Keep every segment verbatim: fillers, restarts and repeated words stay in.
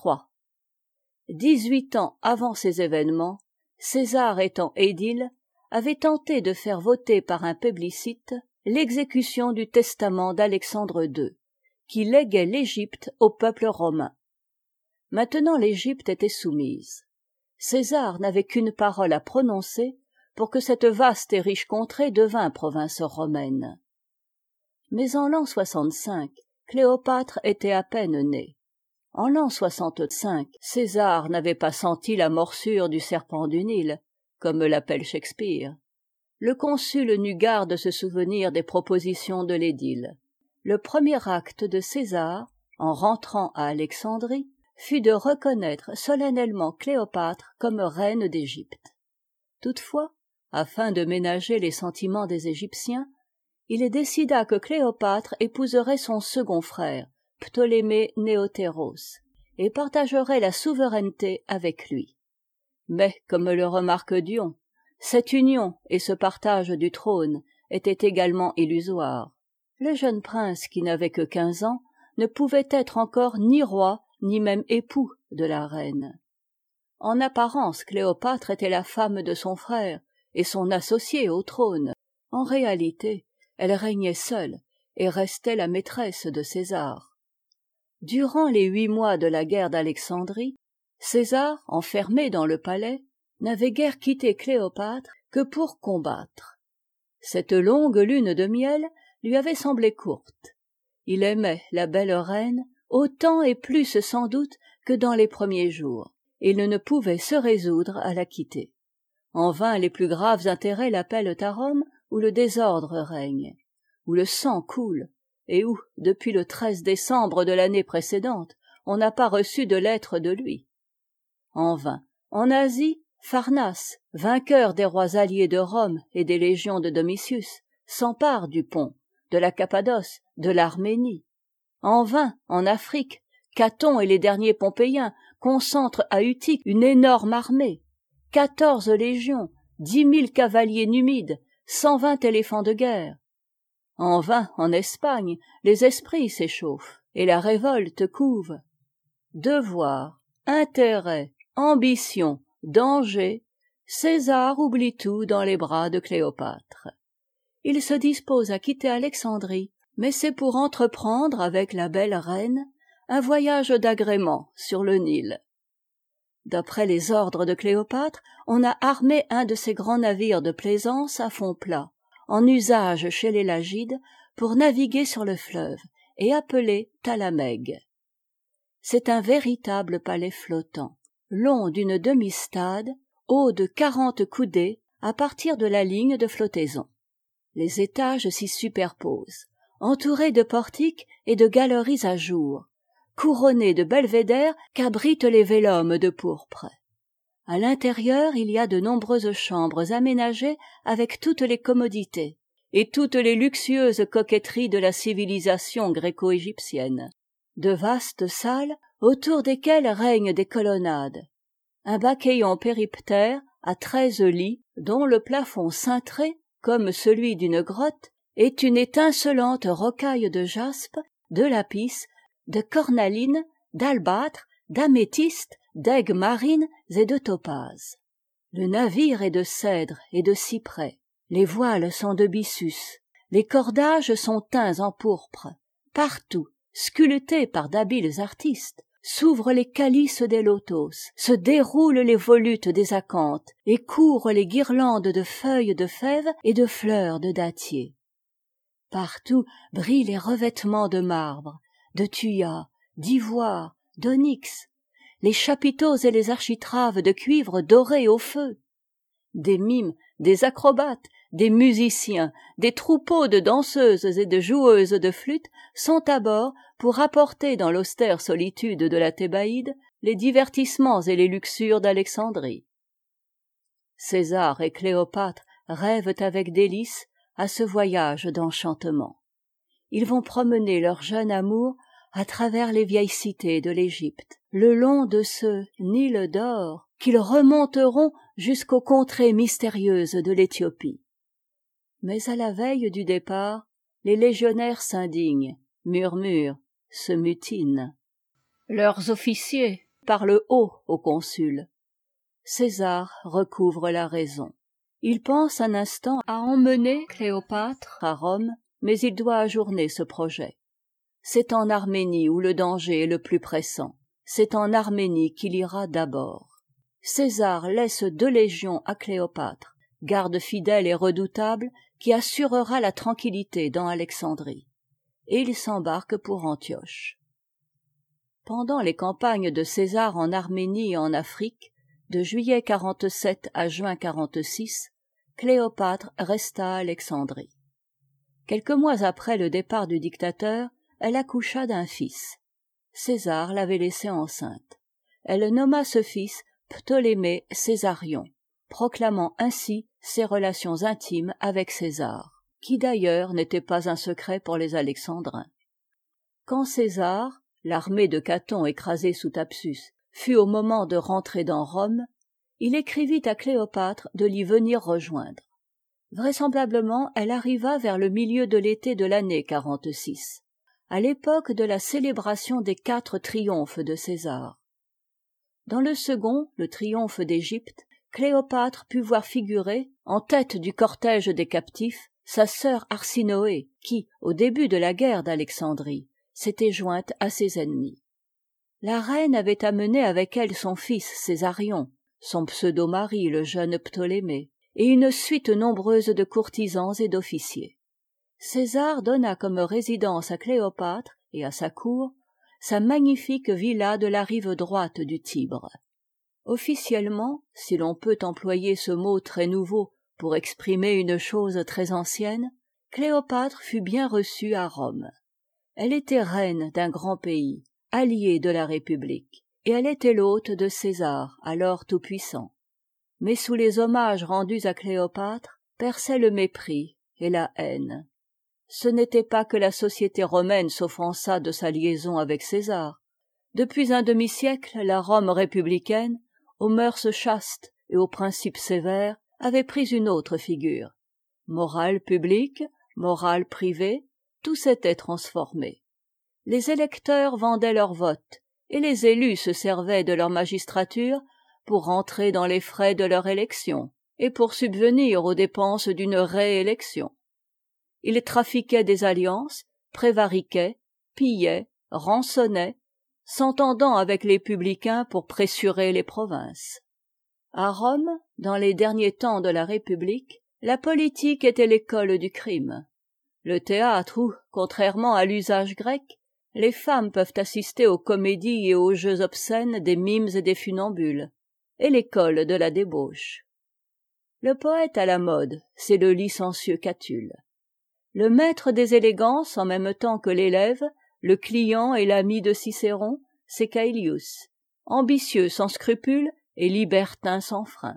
trois. Dix-huit ans avant ces événements, César étant édile, avait tenté de faire voter par un plébiscite l'exécution du testament d'Alexandre deux, qui léguait l'Égypte au peuple romain. Maintenant l'Égypte était soumise. César n'avait qu'une parole à prononcer pour que cette vaste et riche contrée devînt province romaine. Mais en l'an soixante-cinq, Cléopâtre était à peine née. En l'an soixante-cinq, César n'avait pas senti la morsure du serpent du Nil, comme l'appelle Shakespeare. Le consul n'eut garde de se souvenir des propositions de l'édile. Le premier acte de César, en rentrant à Alexandrie, fut de reconnaître solennellement Cléopâtre comme reine d'Égypte. Toutefois, afin de ménager les sentiments des Égyptiens, il décida que Cléopâtre épouserait son second frère, Ptolémée Néotéros, et partagerait la souveraineté avec lui. Mais, comme le remarque Dion, cette union et ce partage du trône étaient également illusoires. Le jeune prince, qui n'avait que quinze ans, ne pouvait être encore ni roi, ni même époux de la reine. En apparence, Cléopâtre était la femme de son frère et son associée au trône. En réalité, elle régnait seule et restait la maîtresse de César. Durant les huit mois de la guerre d'Alexandrie, César, enfermé dans le palais, n'avait guère quitté Cléopâtre que pour combattre. Cette longue lune de miel lui avait semblé courte. Il aimait la belle reine autant et plus sans doute que dans les premiers jours, et il ne pouvait se résoudre à la quitter. En vain les plus graves intérêts l'appellent à Rome, où le désordre règne, où le sang coule, et où, depuis le treize décembre de l'année précédente, on n'a pas reçu de lettre de lui. En vain, en Asie, Pharnace, vainqueur des rois alliés de Rome et des légions de Domitius, s'empare du Pont, de la Cappadoce, de l'Arménie. En vain, en Afrique, Caton et les derniers Pompéiens concentrent à Utique une énorme armée, quatorze légions, dix mille cavaliers numides, cent vingt éléphants de guerre. En vain, en Espagne, les esprits s'échauffent et la révolte couve. Devoir, intérêt, ambition, danger, César oublie tout dans les bras de Cléopâtre. Il se dispose à quitter Alexandrie, mais c'est pour entreprendre avec la belle reine un voyage d'agrément sur le Nil. D'après les ordres de Cléopâtre, on a armé un de ces grands navires de plaisance à fond plat, en usage chez les Lagides, pour naviguer sur le fleuve, et appelé Thalamègue. C'est un véritable palais flottant, long d'une demi-stade, haut de quarante coudées à partir de la ligne de flottaison. Les étages s'y superposent, entourés de portiques et de galeries à jour, couronnés de belvédères qu'abritent les vélums de pourpre. À l'intérieur, il y a de nombreuses chambres aménagées avec toutes les commodités et toutes les luxueuses coquetteries de la civilisation gréco-égyptienne. De vastes salles autour desquelles règnent des colonnades. Un bachéion périptère à treize lits dont le plafond cintré, comme celui d'une grotte, est une étincelante rocaille de jaspe, de lapis, de cornaline, d'albâtre, d'améthyste, d'aigues marines et de topazes. Le navire est de cèdre et de cyprès, les voiles sont de byssus, les cordages sont teints en pourpre. Partout, sculptés par d'habiles artistes, s'ouvrent les calices des lotos, se déroulent les volutes des acanthes et courent les guirlandes de feuilles de fèves et de fleurs de dattier. Partout brillent les revêtements de marbre, de thuya, d'ivoire, d'onyx, les chapiteaux et les architraves de cuivre doré au feu. Des mimes, des acrobates, des musiciens, des troupeaux de danseuses et de joueuses de flûte sont à bord pour apporter dans l'austère solitude de la Thébaïde les divertissements et les luxures d'Alexandrie. César et Cléopâtre rêvent avec délices à ce voyage d'enchantement. Ils vont promener leur jeune amour à travers les vieilles cités de l'Égypte, le long de ce Nil d'or qu'ils remonteront jusqu'aux contrées mystérieuses de l'Éthiopie. Mais à la veille du départ, les légionnaires s'indignent, murmurent, se mutinent. Leurs officiers, parle haut au consul. César recouvre la raison. Il pense un instant à emmener Cléopâtre à Rome, mais il doit ajourner ce projet. C'est en Arménie où le danger est le plus pressant. C'est en Arménie qu'il ira d'abord. César laisse deux légions à Cléopâtre, garde fidèle et redoutable qui assurera la tranquillité dans Alexandrie. Et il s'embarque pour Antioche. Pendant les campagnes de César en Arménie et en Afrique, de juillet quarante-sept à juin quarante-six, Cléopâtre resta à Alexandrie. Quelques mois après le départ du dictateur, elle accoucha d'un fils. César l'avait laissée enceinte. Elle nomma ce fils Ptolémée Césarion, proclamant ainsi ses relations intimes avec César, qui d'ailleurs n'était pas un secret pour les Alexandrins. Quand César, l'armée de Caton écrasée sous Thapsus, fut au moment de rentrer dans Rome, il écrivit à Cléopâtre de l'y venir rejoindre. Vraisemblablement, elle arriva vers le milieu de l'été de l'année quarante-six, à l'époque de la célébration des quatre triomphes de César. Dans le second, le triomphe d'Égypte, Cléopâtre put voir figurer, en tête du cortège des captifs, sa sœur Arsinoé, qui, au début de la guerre d'Alexandrie, s'était jointe à ses ennemis. La reine avait amené avec elle son fils Césarion, son pseudo-mari le jeune Ptolémée, et une suite nombreuse de courtisans et d'officiers. César donna comme résidence à Cléopâtre et à sa cour sa magnifique villa de la rive droite du Tibre. Officiellement, si l'on peut employer ce mot très nouveau pour exprimer une chose très ancienne, Cléopâtre fut bien reçue à Rome. Elle était reine d'un grand pays, alliée de la République, et elle était l'hôte de César, alors tout-puissant. Mais sous les hommages rendus à Cléopâtre perçait le mépris et la haine. Ce n'était pas que la société romaine s'offensât de sa liaison avec César. Depuis un demi-siècle, la Rome républicaine, aux mœurs chastes et aux principes sévères, avait pris une autre figure. Morale publique, morale privée, tout s'était transformé. Les électeurs vendaient leur vote, et les élus se servaient de leur magistrature pour rentrer dans les frais de leur élection, et pour subvenir aux dépenses d'une réélection. Ils trafiquaient des alliances, prévariquaient, pillaient, rançonnaient, s'entendant avec les publicains pour pressurer les provinces. À Rome, dans les derniers temps de la République, la politique était l'école du crime. Le théâtre où, contrairement à l'usage grec, les femmes peuvent assister aux comédies et aux jeux obscènes des mimes et des funambules, et l'école de la débauche. Le poète à la mode, c'est le licencieux Catulle. Le maître des élégances en même temps que l'élève, le client et l'ami de Cicéron, c'est Caelius, ambitieux sans scrupules et libertin sans frein.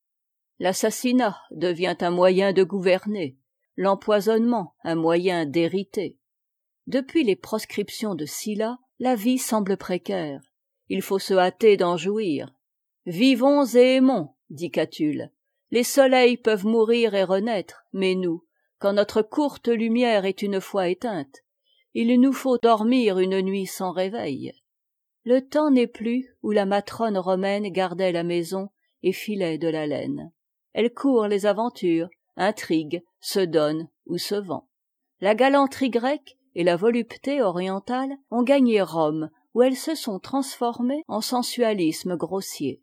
L'assassinat devient un moyen de gouverner, l'empoisonnement un moyen d'hériter. Depuis les proscriptions de Sylla, la vie semble précaire. Il faut se hâter d'en jouir. Vivons et aimons, dit Catulle. Les soleils peuvent mourir et renaître, mais nous, quand notre courte lumière est une fois éteinte, il nous faut dormir une nuit sans réveil. Le temps n'est plus où la matrone romaine gardait la maison et filait de la laine. Elle court les aventures, intrigue, se donne ou se vend. La galanterie grecque et la volupté orientale ont gagné Rome, où elles se sont transformées en sensualisme grossier.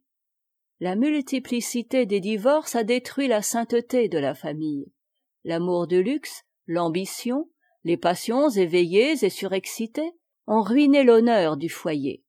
La multiplicité des divorces a détruit la sainteté de la famille. L'amour du luxe, l'ambition, les passions éveillées et surexcitées ont ruiné l'honneur du foyer.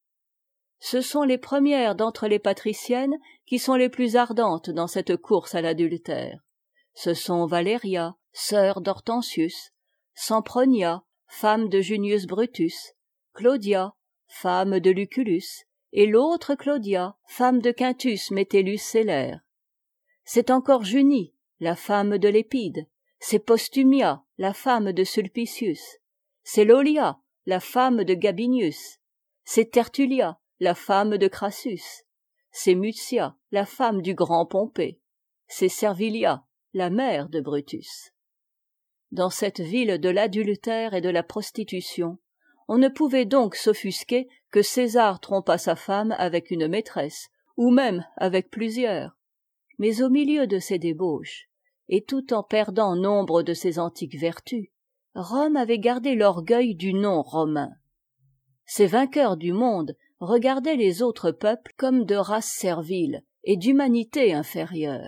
Ce sont les premières d'entre les patriciennes qui sont les plus ardentes dans cette course à l'adultère. Ce sont Valéria, sœur d'Hortensius, Sempronia, femme de Junius Brutus, Claudia, femme de Lucullus, et l'autre Claudia, femme de Quintus Metellus Celer. C'est encore Junie, la femme de Lépide, c'est Postumia, la femme de Sulpicius, c'est Lolia, la femme de Gabinius, c'est Tertulia, la femme de Crassus, c'est Mutia, la femme du grand Pompée, c'est Servilia, la mère de Brutus. Dans cette ville de l'adultère et de la prostitution, On ne pouvait donc s'offusquer que César trompât sa femme avec une maîtresse, ou même avec plusieurs. Mais au milieu de ces débauches, et tout en perdant nombre de ses antiques vertus, Rome avait gardé l'orgueil du nom romain. Ces vainqueurs du monde regardaient les autres peuples comme de race servile et d'humanité inférieure.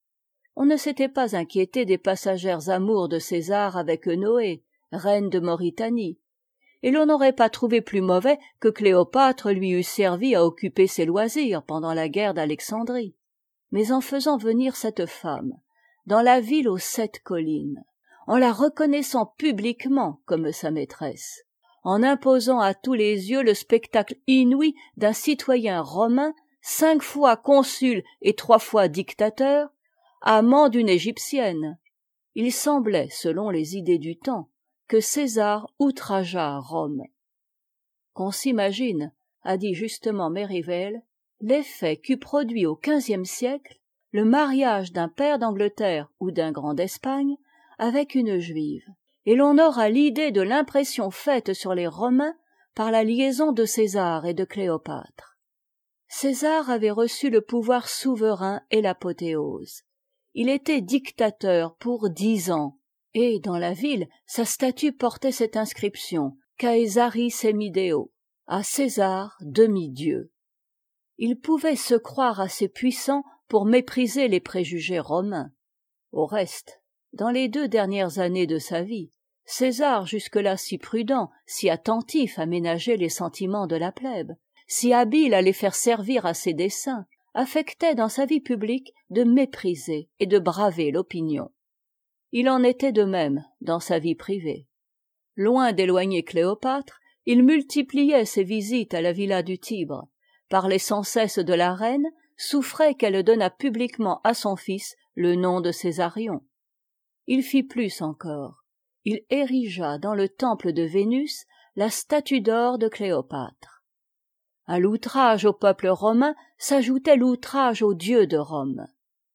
On ne s'était pas inquiété des passagères amours de César avec Noé, reine de Mauritanie, et l'on n'aurait pas trouvé plus mauvais que Cléopâtre lui eût servi à occuper ses loisirs pendant la guerre d'Alexandrie. Mais en faisant venir cette femme dans la ville aux sept collines, en la reconnaissant publiquement comme sa maîtresse, en imposant à tous les yeux le spectacle inouï d'un citoyen romain, cinq fois consul et trois fois dictateur, amant d'une égyptienne, il semblait, selon les idées du temps, que César outrageât Rome. Qu'on s'imagine, a dit justement Merivale, l'effet qu'eût produit au quinzième siècle le mariage d'un pair d'Angleterre ou d'un grand d'Espagne avec une juive, et l'on aura l'idée de l'impression faite sur les Romains par la liaison de César et de Cléopâtre. César avait reçu le pouvoir souverain et l'apothéose. Il était dictateur pour dix ans, et dans la ville, sa statue portait cette inscription « Caesari semideo », à César demi-dieu. Il pouvait se croire assez puissant pour mépriser les préjugés romains. Au reste, dans les deux dernières années de sa vie, César, jusque-là si prudent, si attentif à ménager les sentiments de la plèbe, si habile à les faire servir à ses desseins, affectait dans sa vie publique de mépriser et de braver l'opinion. Il en était de même dans sa vie privée. Loin d'éloigner Cléopâtre, il multipliait ses visites à la villa du Tibre, parlait sans cesse de la reine, souffrait qu'elle donnât publiquement à son fils le nom de Césarion. Il fit plus encore. Il érigea dans le temple de Vénus la statue d'or de Cléopâtre. À l'outrage au peuple romain s'ajoutait l'outrage aux dieux de Rome.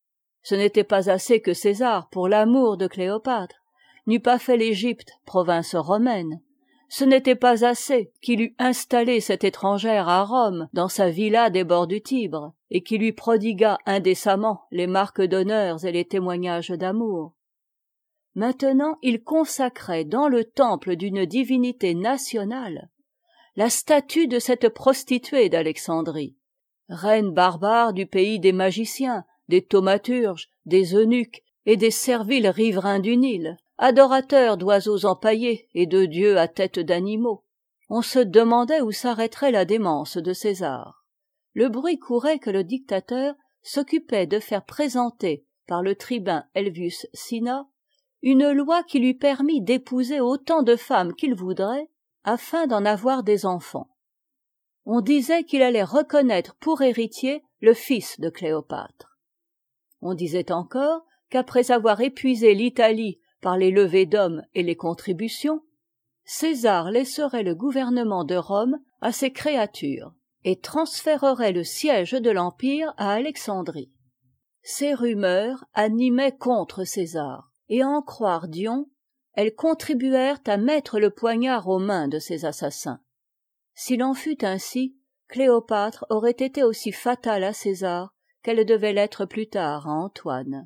Ce n'était pas assez que César, pour l'amour de Cléopâtre, n'eût pas fait l'Égypte province romaine. Ce n'était pas assez qu'il eût installé cette étrangère à Rome dans sa villa des bords du Tibre, et qu'il lui prodigua indécemment les marques d'honneurs et les témoignages d'amour. Maintenant, il consacrait dans le temple d'une divinité nationale la statue de cette prostituée d'Alexandrie, reine barbare du pays des magiciens, des thaumaturges, des eunuques et des serviles riverains du Nil, adorateurs d'oiseaux empaillés et de dieux à tête d'animaux. On se demandait où s'arrêterait la démence de César. Le bruit courait que le dictateur s'occupait de faire présenter par le tribun Helvius Cinna une loi qui lui permit d'épouser autant de femmes qu'il voudrait afin d'en avoir des enfants. On disait qu'il allait reconnaître pour héritier le fils de Cléopâtre. On disait encore qu'après avoir épuisé l'Italie par les levées d'hommes et les contributions, César laisserait le gouvernement de Rome à ses créatures et transférerait le siège de l'Empire à Alexandrie. Ces rumeurs animaient contre César, et à en croire Dion, elles contribuèrent à mettre le poignard aux mains de ses assassins. S'il en fut ainsi, Cléopâtre aurait été aussi fatale à César qu'elle devait l'être plus tard à Antoine.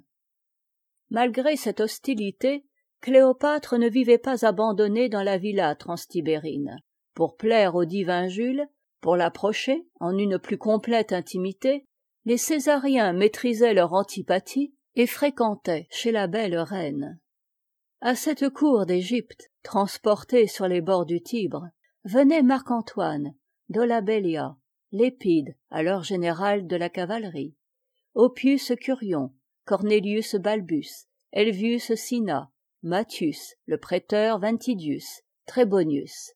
Malgré cette hostilité, Cléopâtre ne vivait pas abandonnée dans la villa transtibérine. Pour plaire au divin Jules, pour l'approcher en une plus complète intimité, les Césariens maîtrisaient leur antipathie et fréquentaient chez la belle reine. À cette cour d'Égypte, transportée sur les bords du Tibre, venaient Marc-Antoine, Dolabellia, Lépide, alors général de la cavalerie, Oppius Curion, Cornelius Balbus, Helvius Cinna, Mathius, le préteur Ventidius, Trébonius.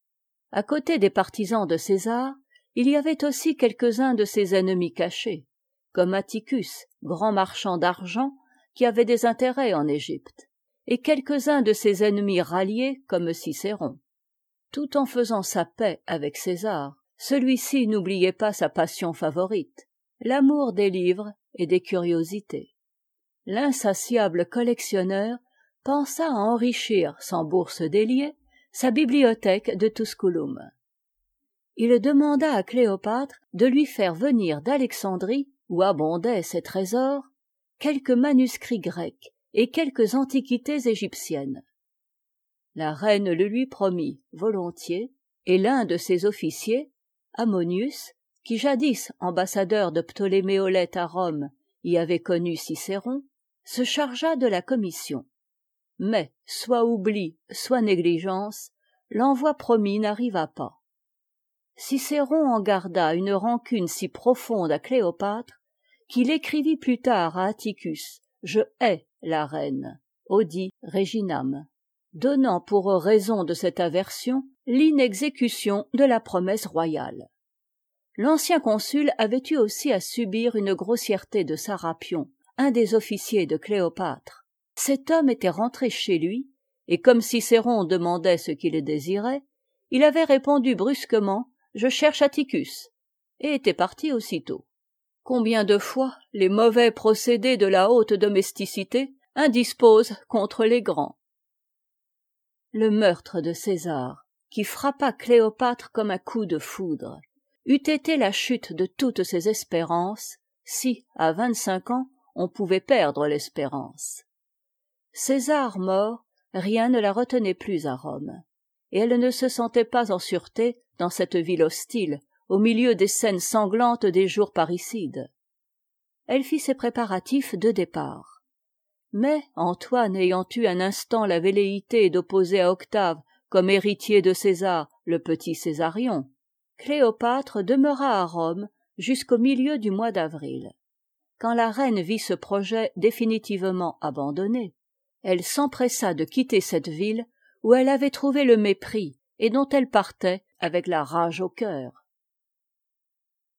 À côté des partisans de César, il y avait aussi quelques-uns de ses ennemis cachés, comme Atticus, grand marchand d'argent, qui avait des intérêts en Égypte, et quelques-uns de ses ennemis ralliés, comme Cicéron. Tout en faisant sa paix avec César, celui-ci n'oubliait pas sa passion favorite, l'amour des livres et des curiosités. L'insatiable collectionneur pensa à enrichir sans bourse déliée sa bibliothèque de Tusculum. Il demanda à Cléopâtre de lui faire venir d'Alexandrie, où abondaient ses trésors, quelques manuscrits grecs et quelques antiquités égyptiennes. La reine le lui promit volontiers, et l'un de ses officiers, Ammonius, qui jadis ambassadeur de Ptoléméolète à Rome y avait connu Cicéron, se chargea de la commission. Mais, soit oubli, soit négligence, l'envoi promis n'arriva pas. Cicéron en garda une rancune si profonde à Cléopâtre qu'il écrivit plus tard à Atticus « Je hais la reine » Odi Reginam, donnant pour raison de cette aversion l'inexécution de la promesse royale. L'ancien consul avait eu aussi à subir une grossièreté de Sarapion, un des officiers de Cléopâtre. Cet homme était rentré chez lui, et comme Cicéron demandait ce qu'il désirait, il avait répondu brusquement « Je cherche Atticus » et était parti aussitôt. Combien de fois les mauvais procédés de la haute domesticité indisposent contre les grands. Le meurtre de César, qui frappa Cléopâtre comme un coup de foudre, eût été la chute de toutes ses espérances, si, à vingt-cinq ans, on pouvait perdre l'espérance. César mort, rien ne la retenait plus à Rome, et elle ne se sentait pas en sûreté dans cette ville hostile, au milieu des scènes sanglantes des jours parricides. Elle fit ses préparatifs de départ. Mais, Antoine ayant eu un instant la velléité d'opposer à Octave comme héritier de César le petit Césarion, Cléopâtre demeura à Rome jusqu'au milieu du mois d'avril. Quand la reine vit ce projet définitivement abandonné, elle s'empressa de quitter cette ville où elle avait trouvé le mépris et dont elle partait avec la rage au cœur.